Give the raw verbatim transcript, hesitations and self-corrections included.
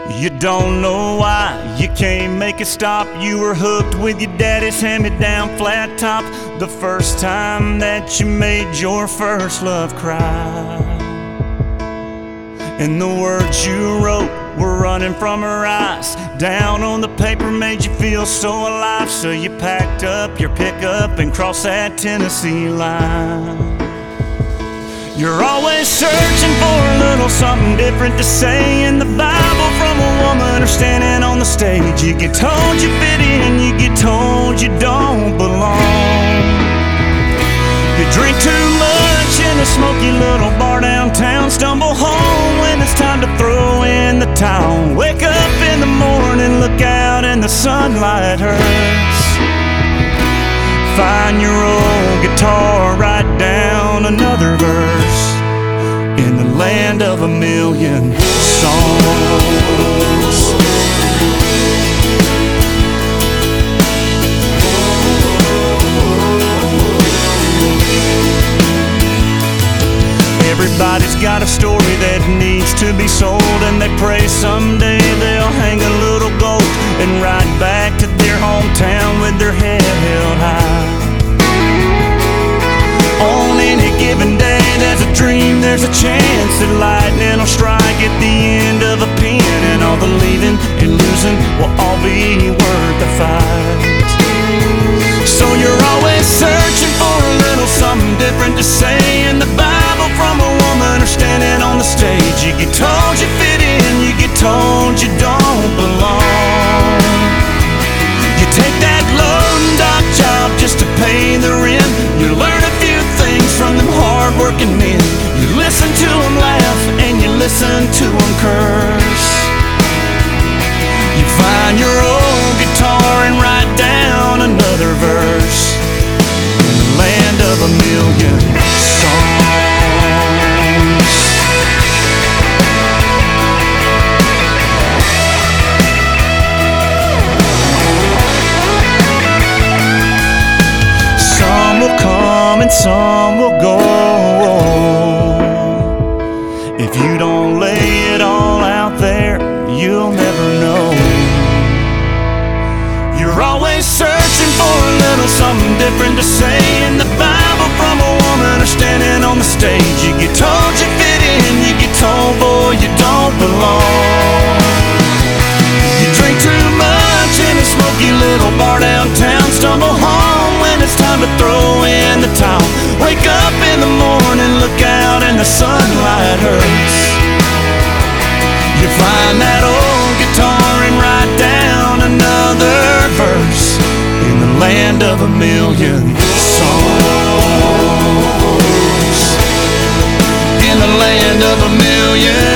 You don't know why, you can't make it stop. You were hooked with your daddy's hand-me-down flat top the first time that you made your first love cry. And the words you wrote were running from her eyes. Down on the paper made you feel so alive. So you packed up your pickup and crossed that Tennessee line. You're always searching for a little something different to say in the Bible from a woman or standing on the stage. You get told you fit in, you get told you don't belong. You drink too much in a smoky little bar downtown. Stumble home when it's time to throw in the towel. Wake up in the morning, look out and the sunlight hurts. Find your old guitar, write down another verse in the land of a million songs. Everybody's got a story that needs to be sold, and they pray someday they'll hang a little gold and ride back to their hometown with their head held high. On any given day there's a dream, there's a chance that lightning will strike at the end of a pen, and all the leaving and losing will all be worth the fight. So you're always searching for a little something different to say in the Bible from a woman or standing on the stage. You get told you fit in, you get told you don't belong. You take that loading dock job just to pay the rent. You learn a few things from them hard-working men. You listen to them laugh and you listen to them curse. You find your old guitar and write down another verse in the land of a million songs. Some will come and some will go. If you don't lay it all out there, you'll never know. You're always searching for a little something different to say in the Bible from a woman or standing on the stage. You get told you fit in, you get told, boy, you don't belong. You drink too much in a smoky little bar downtown. Stumble home when it's time to throw in the towel. Wake up in the morning, look out and the sunlight hurts. You find that old guitar and write down another verse in the land of a million songs. In the land of a million